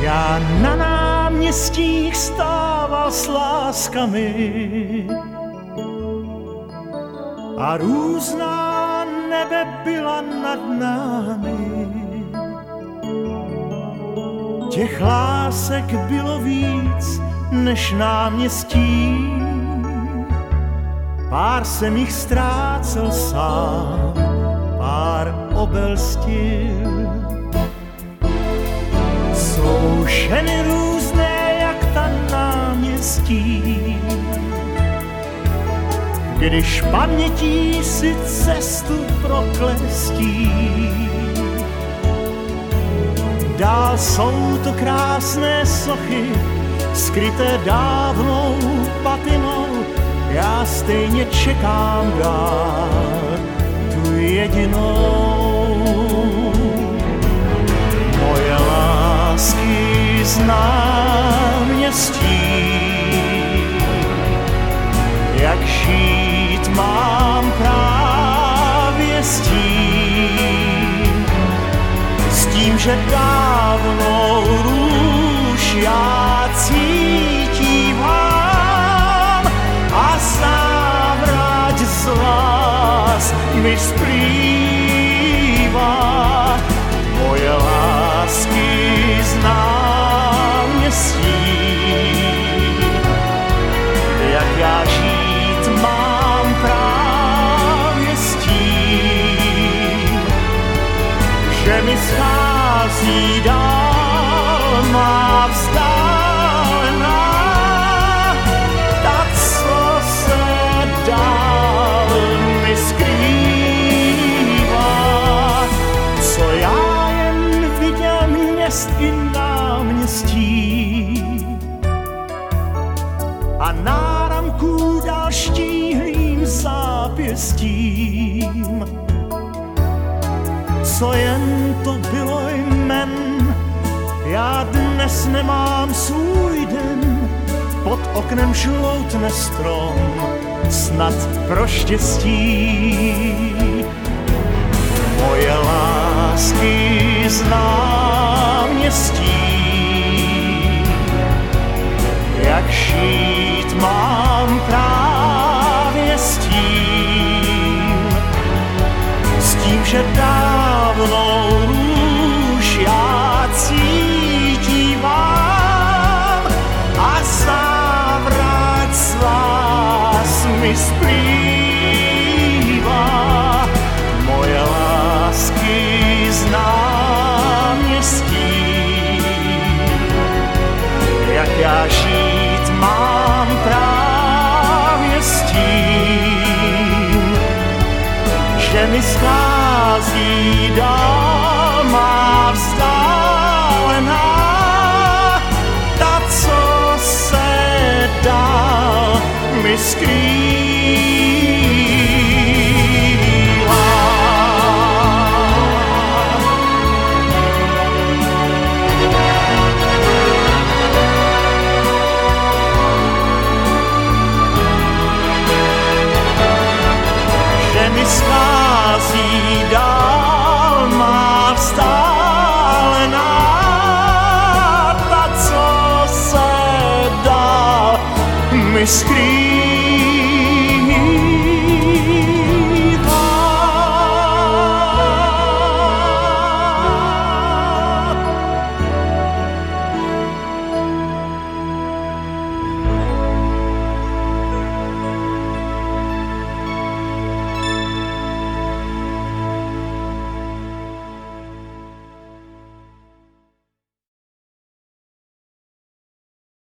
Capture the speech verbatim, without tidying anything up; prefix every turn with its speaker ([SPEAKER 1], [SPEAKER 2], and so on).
[SPEAKER 1] Já na náměstích stával s láskami a různá nebe byla nad námi. Těch lásek bylo víc než náměstí, pár jsem jich ztrácel sám, pár obelstil. Jsou ženy různé jak ta náměstí, když pamětí si cestu proklestí. Dál jsou to krásné sochy, skryté dávnou patinou, já stejně čekám dál tu jedinou. Moje lásky z náměstí, jak žít mám právě s tím, s tím, že dávnou růž já cítívám a závrať z vás mi splývá. Moje lásky z náměstí, jak já žít mám právě s tím, že mi schází dál má vzdálená, ta, co se dál mi skrývá, co já jen viděl měst i náměstí a náramků dal štíhlým zápěstím. Co jen to bylo jmen, já dnes nemám svůj den, pod oknem žloutne strom, snad pro štěstí. Moje lásky z náměstí, jak žít mám právě s tím, s tím, že dávnou růž já cítívám a závrať z vás mi splývá. Moje lásky z náměstí, jak já žít mám právě s tím, že mi schází dál má vzdálená, ta, co se dál mi skrývá. Schází dál má vzdálená, ta, co se dál mi skrývá.